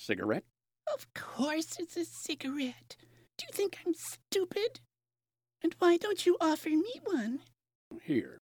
Cigarette? Of course it's a cigarette. Do you think I'm stupid? And why don't you offer me one? Here.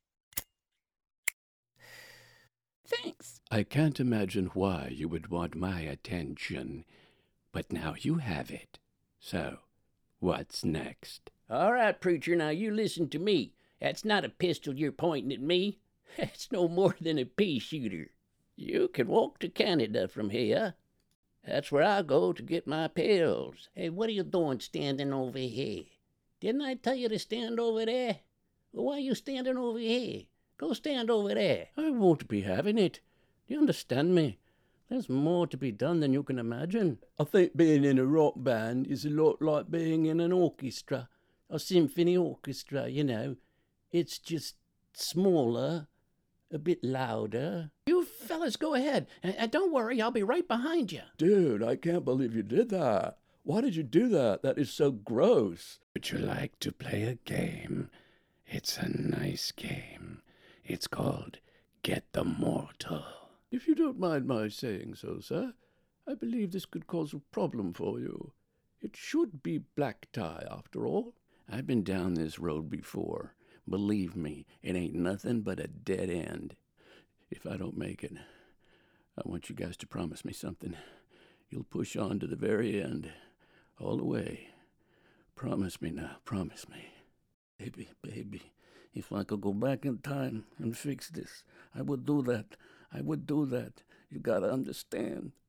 Thanks. I can't imagine why you would want my attention, but now you have it. So, what's next? All right, preacher, now you listen to me. That's not a pistol you're pointing at me. That's no more than a pea shooter. You can walk to Canada from here. That's where I go to get my pills. Hey, what are you doing standing over here? Didn't I tell you to stand over there? Well, why are you standing over here? Go stand over there. I won't be having it. Do you understand me? There's more to be done than you can imagine. I think being in a rock band is a lot like being in an orchestra. A symphony orchestra, you know. It's just smaller, a bit louder. You fellas go ahead. And don't worry, I'll be right behind you. Dude, I can't believe you did that. Why did you do that? That is so gross. Would you like to play a game? It's a nice game. It's called Get the Mortal. If you don't mind my saying so, sir, I believe this could cause a problem for you. It should be black tie, after all. I've been down this road before. Believe me, it ain't nothing but a dead end. If I don't make it, I want you guys to promise me something. You'll push on to the very end, all the way. Promise me now, promise me. Baby, if I could go back in time and fix this, I would do that. I would do that. You gotta understand.